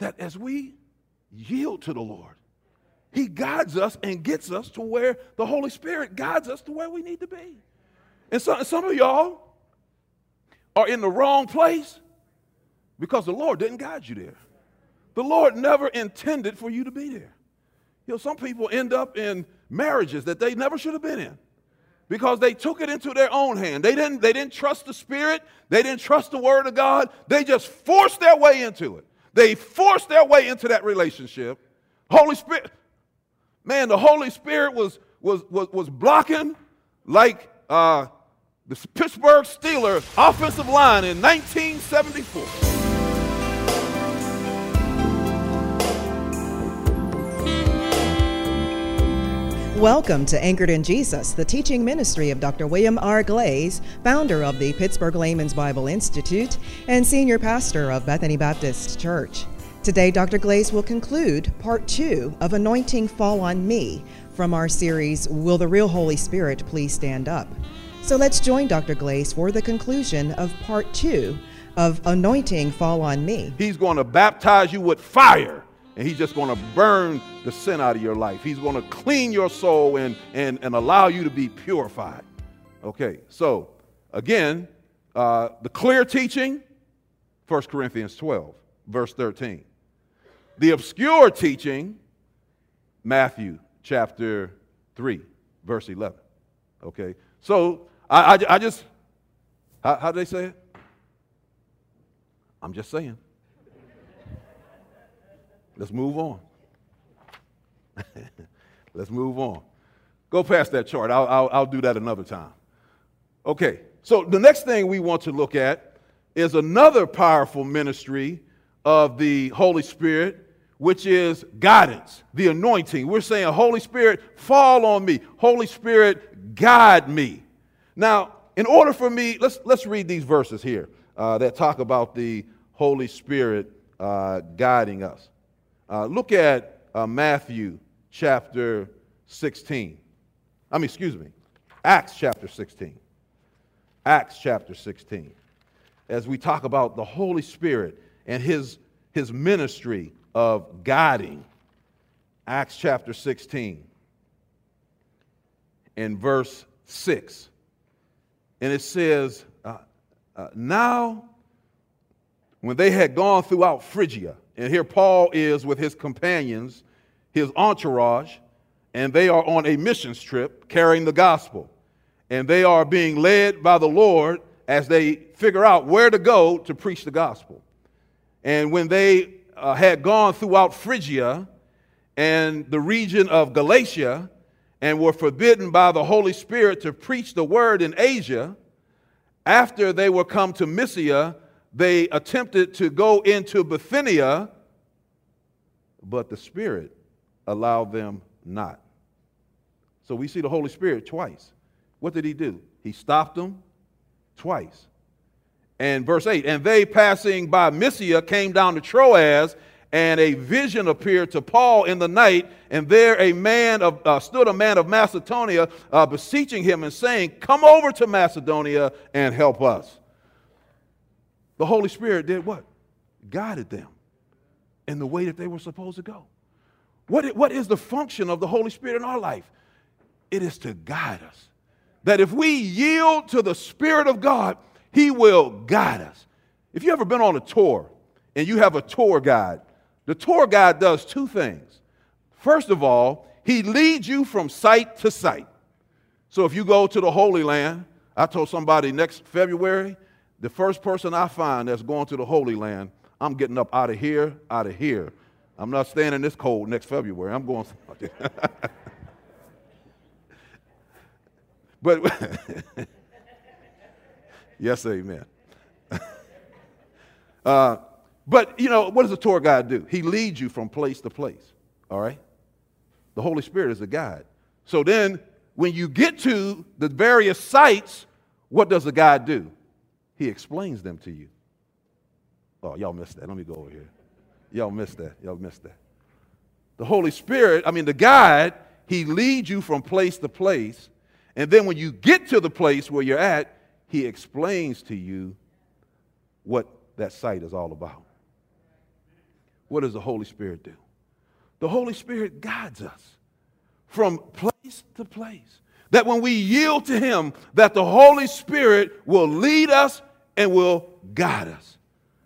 that as we yield to the Lord, he guides us and gets us to where the Holy Spirit guides us to where we need to be. And some of y'all are in the wrong place because the Lord didn't guide you there. The Lord never intended for you to be there. Some people end up in marriages that they never should have been in because they took it into their own hand. They didn't trust the Spirit. They didn't trust the Word of God. They just forced their way into it. They forced their way into that relationship. Holy Spirit, man, the Holy Spirit was blocking like the Pittsburgh Steelers offensive line in 1974. Welcome to Anchored in Jesus, the teaching ministry of Dr. William R. Glaze, founder of the Pittsburgh Layman's Bible Institute and senior pastor of Bethany Baptist Church. Today, Dr. Glaze will conclude part 2 of Anointing Fall on Me from our series, Will the Real Holy Spirit Please Stand Up? So let's join Dr. Glaze for the conclusion of part 2 of Anointing Fall on Me. He's going to baptize you with fire. And he's just going to burn the sin out of your life. He's going to clean your soul and allow you to be purified. Okay, so again, the clear teaching, 1 Corinthians 12, verse 13. The obscure teaching, Matthew chapter 3, verse 11. Okay, so I just, how do they say it? I'm just saying. Let's move on. Let's move on. Go past that chart. I'll do that another time. Okay, so the next thing we want to look at is another powerful ministry of the Holy Spirit, which is guidance, the anointing. We're saying, Holy Spirit, fall on me. Holy Spirit, guide me. Now, in order for me, let's read these verses here that talk about the Holy Spirit guiding us. Look at Matthew chapter 16. Acts chapter 16. Acts chapter 16. As we talk about the Holy Spirit and his ministry of guiding. Acts chapter 16 and verse 6. And it says, now when they had gone throughout Phrygia, and here Paul is with his companions, his entourage, and they are on a missions trip carrying the gospel. And they are being led by the Lord as they figure out where to go to preach the gospel. And when they had gone throughout Phrygia and the region of Galatia and were forbidden by the Holy Spirit to preach the word in Asia, after they were come to Mysia, they attempted to go into Bithynia, but the Spirit allowed them not. So we see the Holy Spirit twice. What did he do? He stopped them twice. And verse 8, and they passing by Mysia came down to Troas, and a vision appeared to Paul in the night, and there stood a man of Macedonia beseeching him and saying, come over to Macedonia and help us. The Holy Spirit did what? Guided them in the way that they were supposed to go. What is the function of the Holy Spirit in our life? It is to guide us. That if we yield to the Spirit of God, he will guide us. If you've ever been on a tour and you have a tour guide, the tour guide does two things. First of all, he leads you from site to site. So if you go to the Holy Land, I told somebody next February, the first person I find that's going to the Holy Land, I'm getting up out of here. I'm not staying in this cold next February. I'm going. But yes, amen. But, what does a tour guide do? He leads you from place to place, all right? The Holy Spirit is a guide. So then when you get to the various sites, what does the guide do? He explains them to you. Oh, y'all missed that. Let me go over here. Y'all missed that. The Holy Spirit, the guide, he leads you from place to place. And then when you get to the place where you're at, he explains to you what that site is all about. What does the Holy Spirit do? The Holy Spirit guides us from place to place. That when we yield to him, that the Holy Spirit will lead us and will guide us.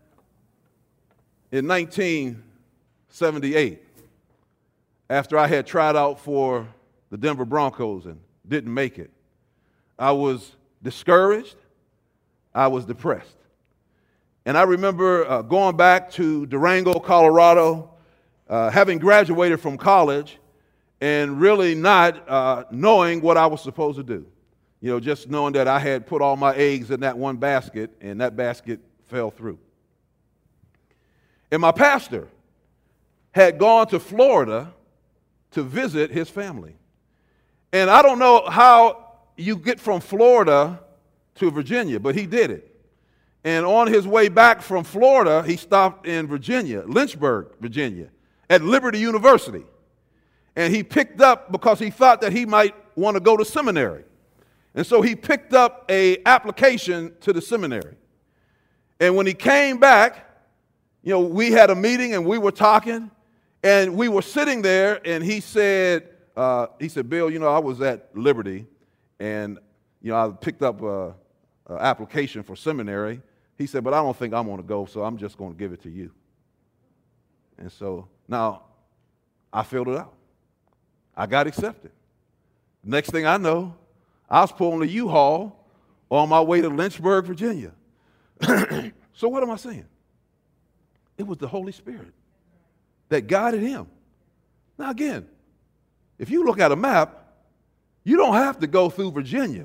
In 1978, after I had tried out for the Denver Broncos and didn't make it, I was discouraged. I was depressed. And I remember going back to Durango, Colorado, having graduated from college and really not knowing what I was supposed to do. You know, just knowing that I had put all my eggs in that one basket and that basket fell through. And my pastor had gone to Florida to visit his family. And I don't know how you get from Florida to Virginia, but he did it. And on his way back from Florida, he stopped in Virginia, Lynchburg, Virginia, at Liberty University. And he picked up, because he thought that he might want to go to seminary. And so he picked up an application to the seminary. And when he came back, you know, we had a meeting and we were talking, and we were sitting there, and he said, Bill, you know, I was at Liberty, and, you know, I picked up an application for seminary. He said, but I don't think I'm going to go, so I'm just going to give it to you. And so now I filled it out. I got accepted. Next thing I know, I was pulling a U-Haul on my way to Lynchburg, Virginia. So what am I saying? It was the Holy Spirit that guided him. Now again, if you look at a map, you don't have to go through Virginia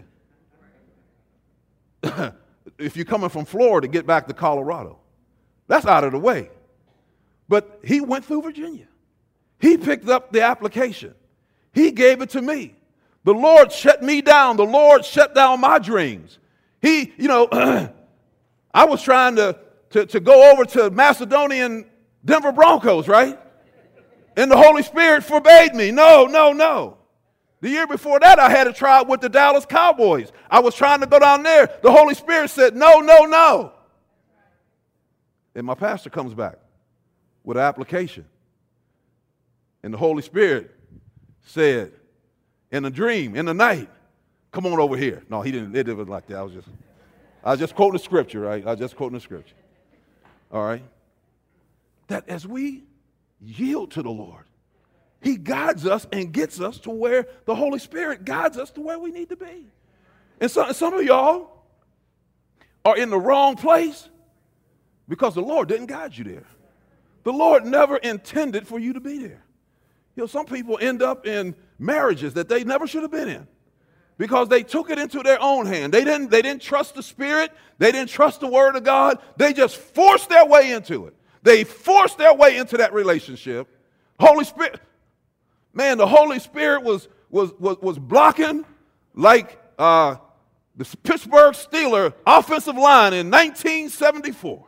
if you're coming from Florida to get back to Colorado. That's out of the way. But he went through Virginia. He picked up the application. He gave it to me. The Lord shut me down. The Lord shut down my dreams. He, you know, I was trying to go over to Macedonian Denver Broncos, right? And the Holy Spirit forbade me. No. The year before that, I had a trial with the Dallas Cowboys. I was trying to go down there. The Holy Spirit said, no. And my pastor comes back with an application. And the Holy Spirit said, in a dream, in the night, come on over here. No, he didn't. It wasn't like that. I was just quoting the scripture, right? I was just quoting the scripture. All right? That as we yield to the Lord, he guides us and gets us to where the Holy Spirit guides us to where we need to be. And some of y'all are in the wrong place because the Lord didn't guide you there. The Lord never intended for you to be there. You know, some people end up in marriages that they never should have been in because they took it into their own hand. They didn't trust the Spirit. They didn't trust the Word of God. They just forced their way into it. They forced their way into that relationship. Holy Spirit, man, the Holy Spirit was blocking like the Pittsburgh Steelers offensive line in 1974.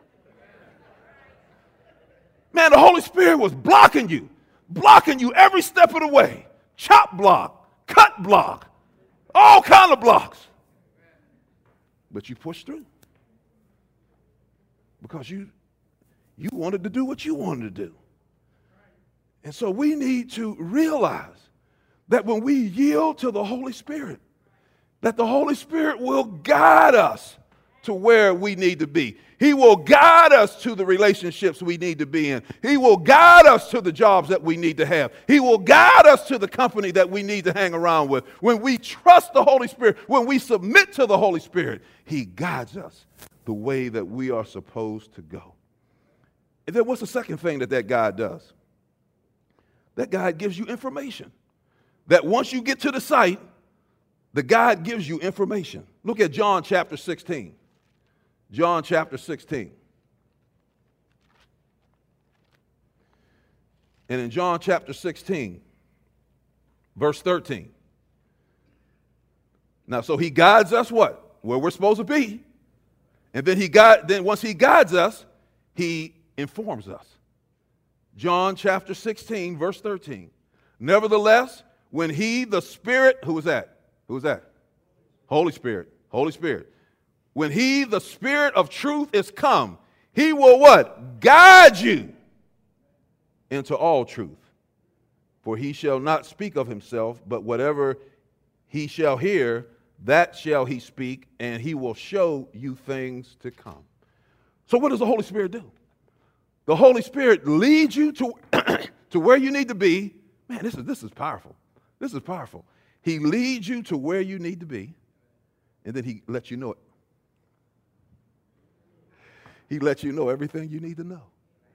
Man, the Holy Spirit was blocking you every step of the way. Chop block, cut block, all kind of blocks. But you pushed through because you wanted to do what you wanted to do. And so we need to realize that when we yield to the Holy Spirit, that the Holy Spirit will guide us to where we need to be. He will guide us to the relationships we need to be in. He will guide us to the jobs that we need to have. He will guide us to the company that we need to hang around with. When we trust the Holy Spirit, when we submit to the Holy Spirit, he guides us the way that we are supposed to go. And then what's the second thing that guide does? That guide gives you information. That once you get to the site, the guide gives you information. Look at John chapter 16. John chapter 16. And in John chapter 16, verse 13. Now, so he guides us what? Where we're supposed to be. And then once he guides us, he informs us. John chapter 16, verse 13. Nevertheless, when he, the Spirit, who was that? Who was that? Holy Spirit. Holy Spirit. When he, the Spirit of truth, is come, he will what? Guide you into all truth. For he shall not speak of himself, but whatever he shall hear, that shall he speak, and he will show you things to come. So what does the Holy Spirit do? The Holy Spirit leads you to, to where you need to be. Man, this is powerful. This is powerful. He leads you to where you need to be, and then he lets you know it. He lets you know everything you need to know.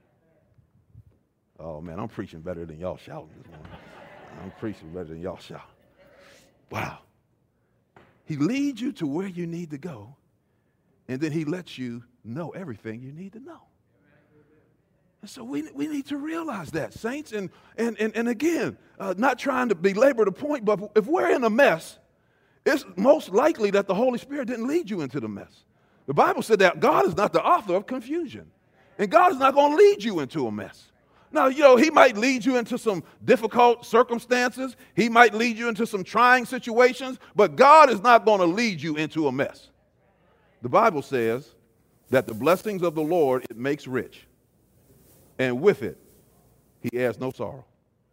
Oh, man, I'm preaching better than y'all shouting this morning. I'm preaching better than y'all shouting. Wow. He leads you to where you need to go, and then he lets you know everything you need to know. And so we need to realize that, saints. And again, not trying to belabor the point, but if we're in a mess, it's most likely that the Holy Spirit didn't lead you into the mess. The Bible said that God is not the author of confusion, and God is not going to lead you into a mess. Now, he might lead you into some difficult circumstances. He might lead you into some trying situations, but God is not going to lead you into a mess. The Bible says that the blessings of the Lord, it makes rich, and with it, he adds no sorrow.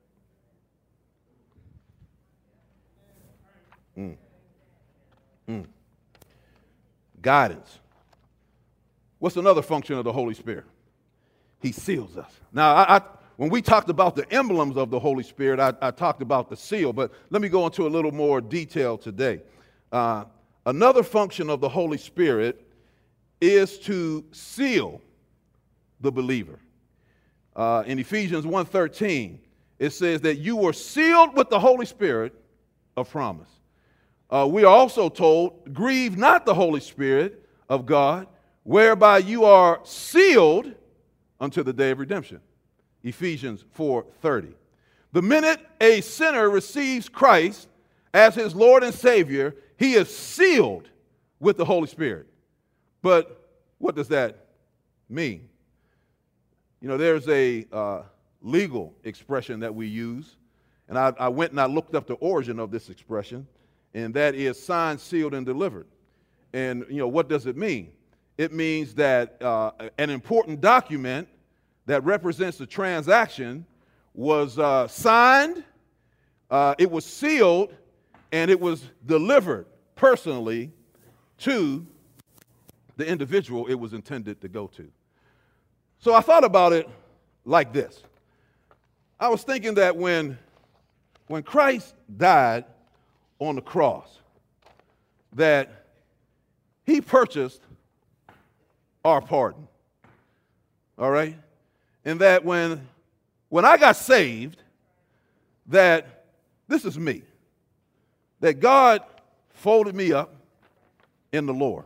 Guidance. What's another function of the Holy Spirit? He seals us. Now, when we talked about the emblems of the Holy Spirit, I talked about the seal, but let me go into a little more detail today. Another function of the Holy Spirit is to seal the believer. In Ephesians 1:13, it says that you were sealed with the Holy Spirit of promise. We are also told, grieve not the Holy Spirit of God, whereby you are sealed unto the day of redemption. Ephesians 4:30. The minute a sinner receives Christ as his Lord and Savior, he is sealed with the Holy Spirit. But what does that mean? There's a legal expression that we use, and I went and I looked up the origin of this expression, and that is signed, sealed, and delivered. And, what does it mean? It means that an important document that represents the transaction was signed, it was sealed, and it was delivered personally to the individual it was intended to go to. So I thought about it like this. I was thinking that when Christ died on the cross, that he purchased our pardon. All right? And that when I got saved, that this is me. That God folded me up in the Lord.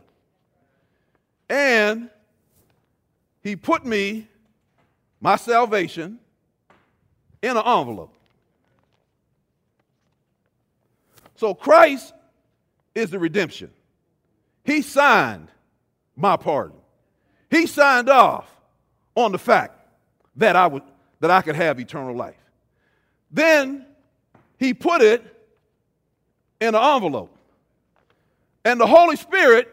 And he put my salvation, in an envelope. So Christ is the redemption. He signed my pardon. He signed off on the fact that I could have eternal life. Then he put it in an envelope. And the Holy Spirit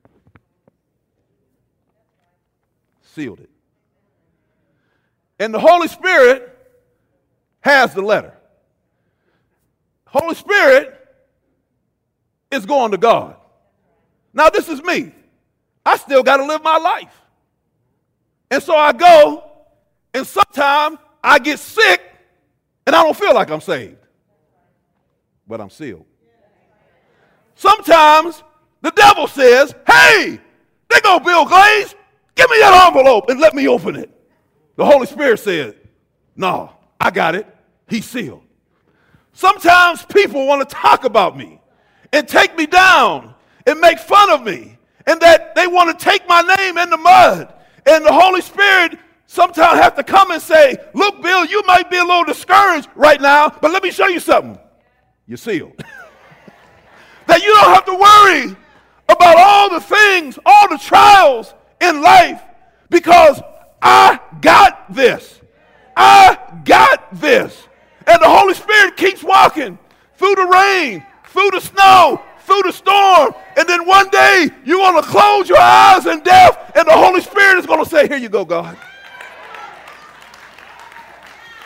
sealed it. And the Holy Spirit has the letter. Holy Spirit is going to God. Now, this is me. I still got to live my life. And so I go, and sometimes I get sick, and I don't feel like I'm saved. But I'm sealed. Sometimes the devil says, hey, there go Bill Glaze. Give me that envelope and let me open it. The Holy Spirit said, no, I got it. He's sealed. Sometimes people want to talk about me and take me down and make fun of me, and that they want to take my name in the mud. And the Holy Spirit sometimes have to come and say, look, Bill, you might be a little discouraged right now, but let me show you something. You're sealed. That you don't have to worry about all the things, all the trials in life, because I got this. I got this. And the Holy Spirit keeps walking through the rain, through the snow, through the storm, and then one day you're going to close your eyes in death, and the Holy Spirit is going to say, here you go, God.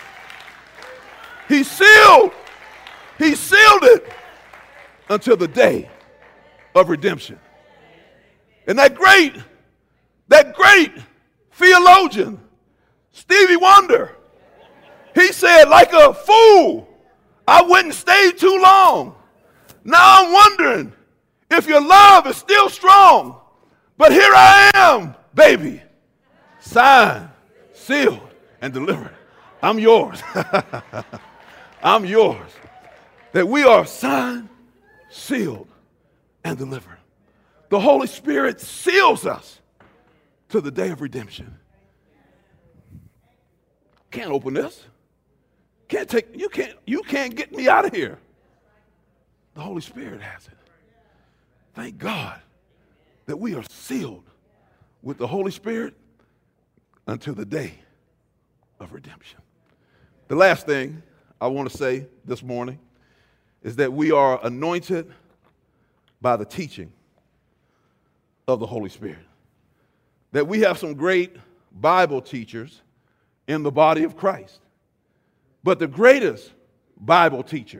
He sealed it until the day of redemption. And that great theologian, Stevie Wonder, he said, like a fool, I wouldn't stay too long. Now I'm wondering if your love is still strong. But here I am, baby, signed, sealed, and delivered. I'm yours. I'm yours. That we are signed, sealed, and delivered. The Holy Spirit seals us to the day of redemption. Can't open this. You can't get me out of here. The Holy Spirit has it. Thank God that we are sealed with the Holy Spirit until the day of redemption. The last thing I want to say this morning is that we are anointed by the teaching of the Holy Spirit. That we have some great Bible teachers in the body of Christ. But the greatest Bible teacher,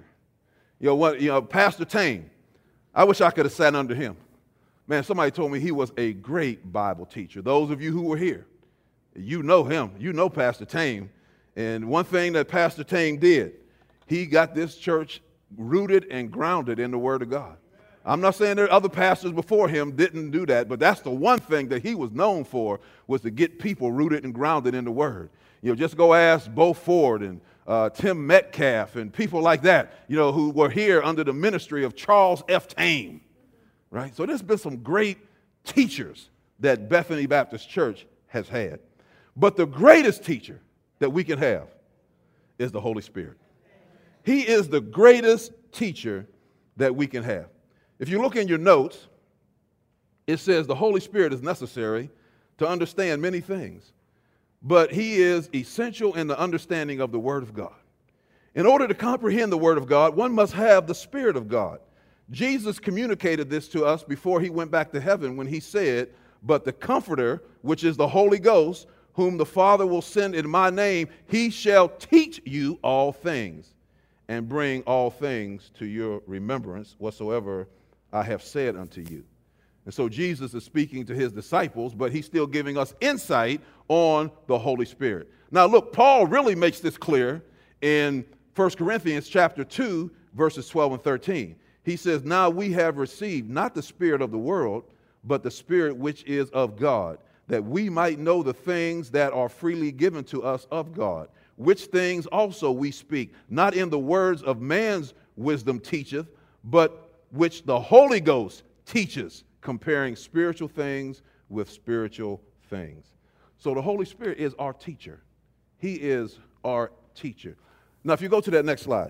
Pastor Tame, I wish I could have sat under him. Man, somebody told me he was a great Bible teacher. Those of you who were here, you know him. You know Pastor Tame. And one thing that Pastor Tame did, he got this church rooted and grounded in the Word of God. I'm not saying there are other pastors before him didn't do that, but that's the one thing that he was known for, was to get people rooted and grounded in the Word. Just go ask Bo Ford and Tim Metcalf and people like that, who were here under the ministry of Charles F. Tame, right? So there's been some great teachers that Bethany Baptist Church has had. But the greatest teacher that we can have is the Holy Spirit. He is the greatest teacher that we can have. If you look in your notes, it says the Holy Spirit is necessary to understand many things, but he is essential in the understanding of the Word of God. In order to comprehend the Word of God, one must have the Spirit of God. Jesus communicated this to us before he went back to heaven when he said, "But the Comforter, which is the Holy Ghost, whom the Father will send in my name, he shall teach you all things and bring all things to your remembrance whatsoever I have said unto you." And so Jesus is speaking to his disciples, but he's still giving us insight on the Holy Spirit. Now look, Paul really makes this clear in 1 Corinthians chapter 2, verses 12 and 13. He says, "Now we have received not the spirit of the world, but the Spirit which is of God, that we might know the things that are freely given to us of God, which things also we speak, not in the words of man's wisdom teacheth, but which the Holy Ghost teaches, comparing spiritual things with spiritual things." So the Holy Spirit is our teacher. He is our teacher. Now, if you go to that next slide,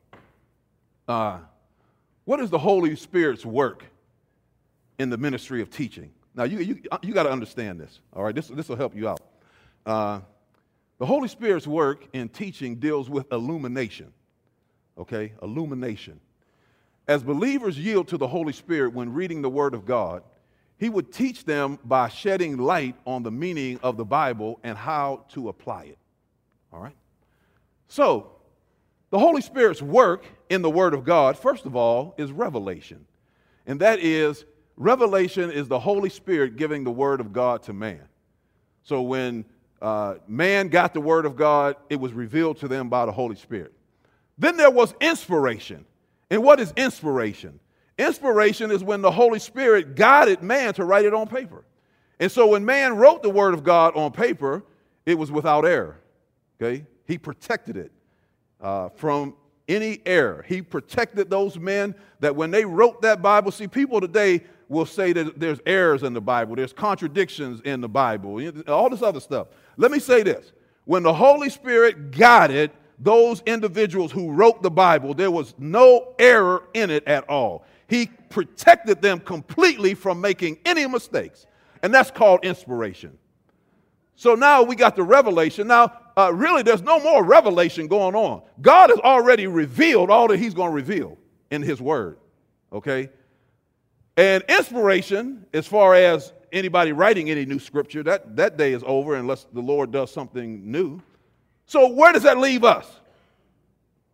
what is the Holy Spirit's work in the ministry of teaching? Now, you got to understand this, all right? This will help you out. The Holy Spirit's work in teaching deals with illumination, okay? Illumination. As believers yield to the Holy Spirit when reading the Word of God, he would teach them by shedding light on the meaning of the Bible and how to apply it, all right? So, the Holy Spirit's work in the Word of God, first of all, is revelation. And that is, revelation is the Holy Spirit giving the Word of God to man. So when man got the Word of God, it was revealed to them by the Holy Spirit. Then there was inspiration. And what is inspiration? Inspiration is when the Holy Spirit guided man to write it on paper. And so when man wrote the Word of God on paper, it was without error. Okay? He protected it from any error. He protected those men that when they wrote that Bible, see, people today will say that there's errors in the Bible, there's contradictions in the Bible, all this other stuff. Let me say this. When the Holy Spirit guided those individuals who wrote the Bible, there was no error in it at all. He protected them completely from making any mistakes. And that's called inspiration. So now we got the revelation. Now, really, there's no more revelation going on. God has already revealed all that he's going to reveal in his word, okay? And inspiration, as far as anybody writing any new scripture, that day is over unless the Lord does something new. So where does that leave us?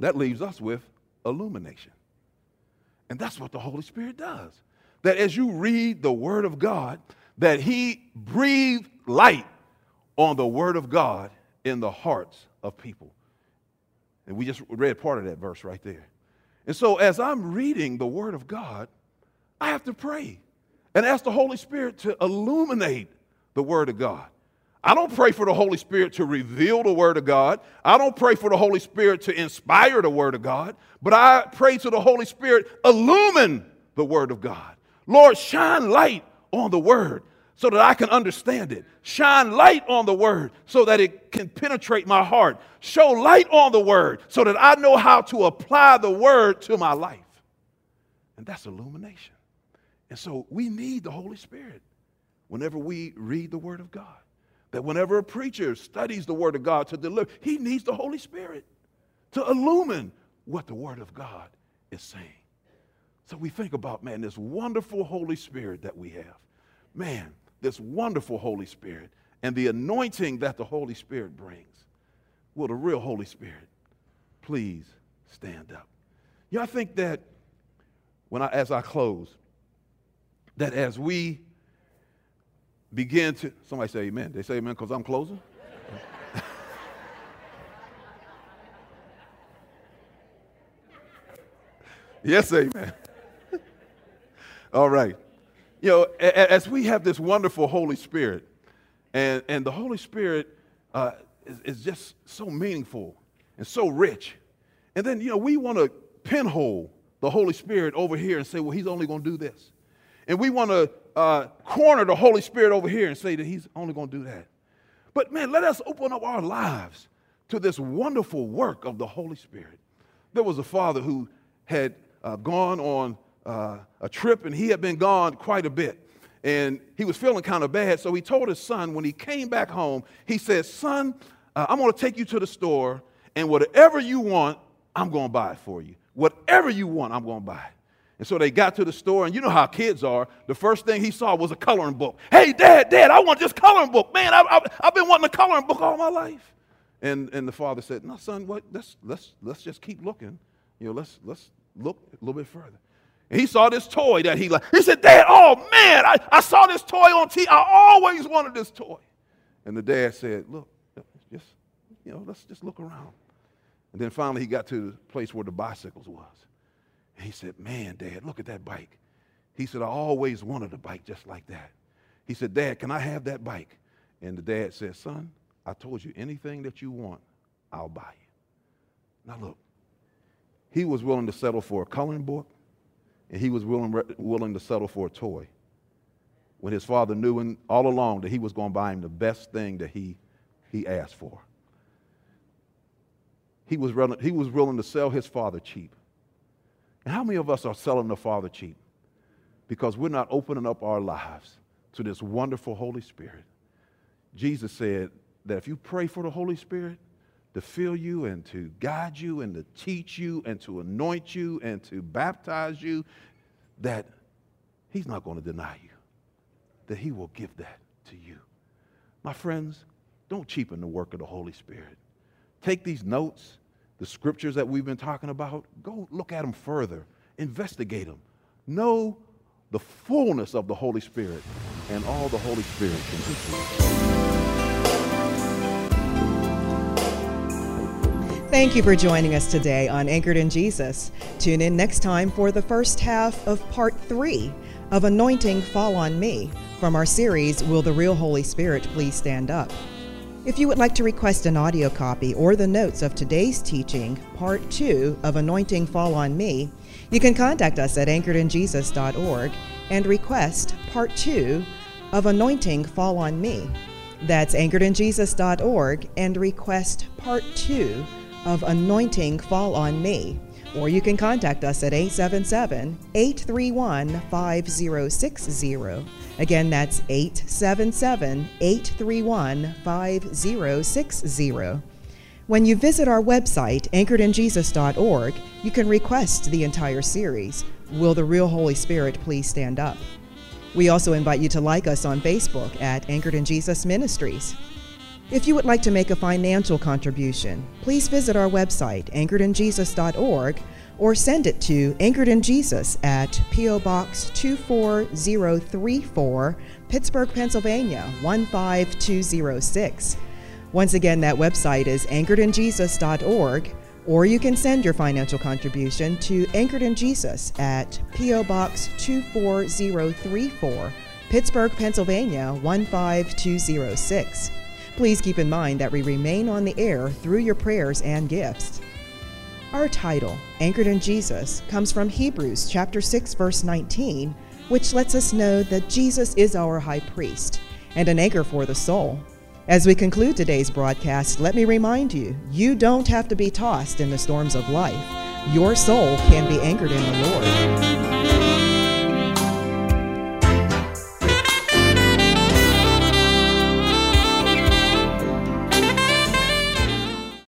that leaves us with illumination. And that's what the Holy Spirit does. That as you read the Word of God, that He breathed light on the Word of God in the hearts of people. And we just read part of that verse right there. And so as I'm reading the Word of God, I have to pray and ask the Holy Spirit to illuminate the Word of God. I don't pray for the Holy Spirit to reveal the Word of God. I don't pray for the Holy Spirit to inspire the Word of God. But I pray to the Holy Spirit, illumine the Word of God. Lord, shine light on the Word so that I can understand it. Shine light on the Word so that it can penetrate my heart. Show light on the Word so that I know how to apply the Word to my life. And that's illumination. And so we need the Holy Spirit whenever we read the Word of God. That whenever a preacher studies the Word of God to deliver, he needs the Holy Spirit to illumine what the Word of God is saying. So we think about, man, this wonderful Holy Spirit that we have. Man, this wonderful Holy Spirit and the anointing that the Holy Spirit brings. Will the real Holy Spirit please stand up? You know, I think that as I close, that as we begin to, somebody say amen. They say amen because I'm closing. Yes, amen. All right. You know, as we have this wonderful Holy Spirit, and the Holy Spirit is just so meaningful and so rich. And then, you know, we want to pinhole the Holy Spirit over here and say, well, he's only going to do this. And we want to corner the Holy Spirit over here and say that he's only going to do that. But, man, let us open up our lives to this wonderful work of the Holy Spirit. There was a father who had gone on a trip, and he had been gone quite a bit. And he was feeling kind of bad, so he told his son when he came back home, he said, son, I'm going to take you to the store, and whatever you want, I'm going to buy it for you. Whatever you want, I'm going to buy it. And so they got to the store, and you know how kids are. The first thing he saw was a coloring book. Hey, Dad, I want this coloring book. Man, I've been wanting a coloring book all my life. And the father said, no, son, what? Let's just keep looking. You know, let's look a little bit further. And he saw this toy that he liked. He said, Dad, oh, man, I saw this toy on TV. I always wanted this toy. And the dad said, look, let's just look around. And then finally he got to the place where the bicycles was. And he said, man, Dad, look at that bike. He said, I always wanted a bike just like that. He said, Dad, can I have that bike? And the dad said, son, I told you anything that you want, I'll buy you. Now look, he was willing to settle for a coloring book, and he was willing to settle for a toy when his father knew all along that he was going to buy him the best thing that he asked for. He was willing to sell his father cheap. And how many of us are selling the Father cheap? Because we're not opening up our lives to this wonderful Holy Spirit. Jesus said that if you pray for the Holy Spirit to fill you and to guide you and to teach you and to anoint you and to baptize you, that he's not going to deny you, that he will give that to you. My friends, don't cheapen the work of the Holy Spirit. Take these notes, the scriptures that we've been talking about, go look at them further, investigate them. Know the fullness of the Holy Spirit and all the Holy Spirit can do. Thank you for joining us today on Anchored in Jesus. Tune in next time for the first half of part 3 of Anointing Fall on Me from our series, Will the Real Holy Spirit Please Stand Up? If you would like to request an audio copy or the notes of today's teaching, Part 2 of Anointing Fall on Me, you can contact us at anchoredinjesus.org and request Part 2 of Anointing Fall on Me. That's anchoredinjesus.org and request Part 2 of Anointing Fall on Me. Or you can contact us at 877-831-5060. Again, that's 877-831-5060. When you visit our website, anchoredinjesus.org, you can request the entire series, Will the Real Holy Spirit Please Stand Up? We also invite you to like us on Facebook at Anchored in Jesus Ministries. If you would like to make a financial contribution, please visit our website, anchoredinjesus.org, or send it to Anchored in Jesus at P.O. Box 24034, Pittsburgh, Pennsylvania 15206. Once again, that website is anchoredinjesus.org, or you can send your financial contribution to Anchored in Jesus at P.O. Box 24034, Pittsburgh, Pennsylvania 15206. Please keep in mind that we remain on the air through your prayers and gifts. Our title, Anchored in Jesus, comes from Hebrews chapter 6, verse 19, which lets us know that Jesus is our high priest and an anchor for the soul. As we conclude today's broadcast, let me remind you, you don't have to be tossed in the storms of life. Your soul can be anchored in the Lord.